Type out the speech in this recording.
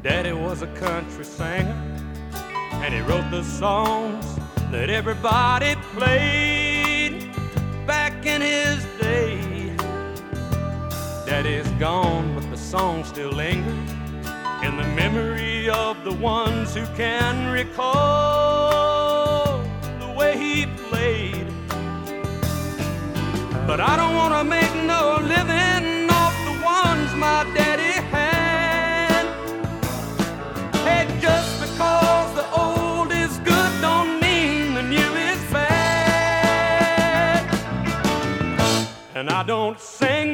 Daddy was a country singer, and he wrote the songs that everybody played back in his day. Daddy's gone, but the song still lingers in the memory of the ones who can recall the way he played. But I don't want to make no living off the ones my daddy had. Hey, just because the old is good don't mean the new is bad. And I don't sing